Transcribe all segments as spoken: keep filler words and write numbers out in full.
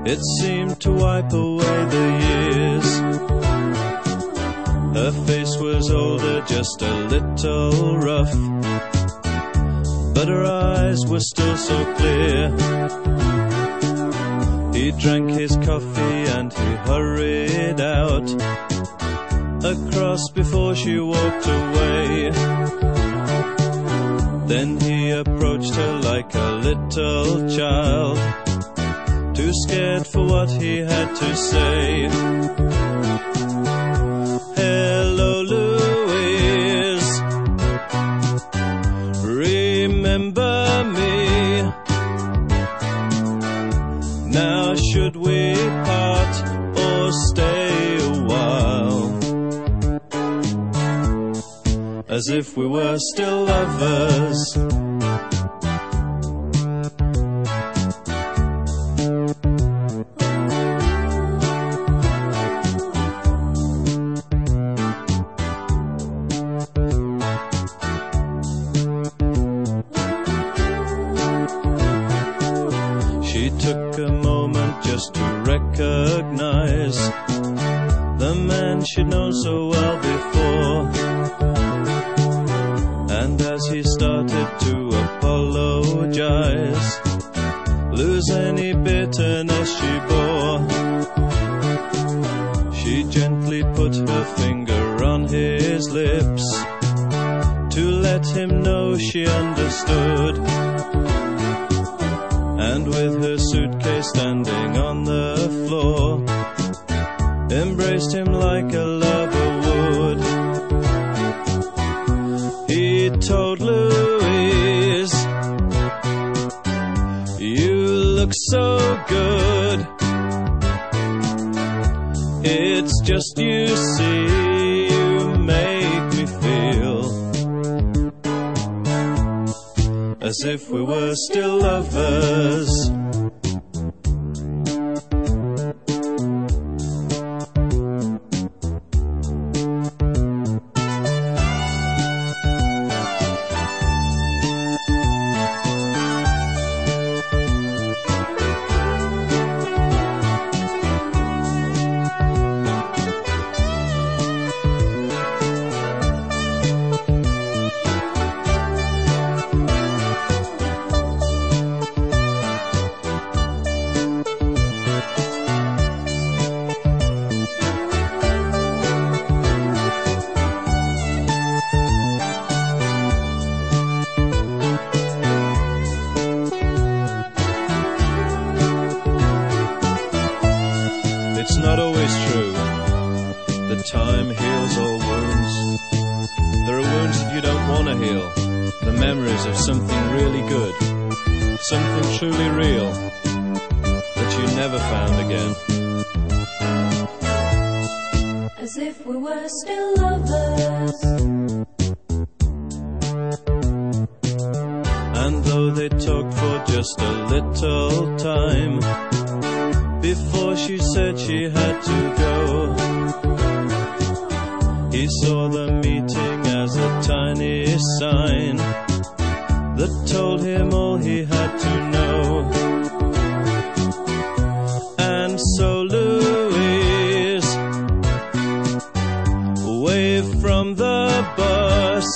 It seemed to wipe away the years. Her face was older, just a little rough, but her eyes were still so clear. He drank his coffee and he hurried out across before she walked away. Then he approached her like a little child, too scared for what he had to say. Hello, Louise, remember me? Now should we part or stay a while, as if we were still lovers? She took a moment just to recognize the man she'd known so well before. And as he started to apologize, lose any bitterness she bore, she gently put her finger on his lips to let him know she understood. And with her suitcase standing on the floor, embraced him like a lover would. He told Louise, you look so good. It's just you see, you make me feel as if we were still lovers. It's not always true that time heals all wounds. There are wounds that you don't want to heal, the memories of something really good, something truly real that you never found again. As if we were still lovers. And though they talked for just a little time before she said she had to go, he saw the meeting as a tiny sign that told him all he had to know. And so Louise waved from the bus,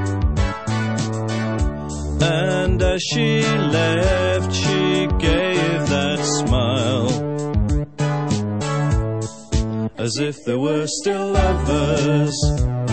and as she left she gave that smile, as if they were still lovers.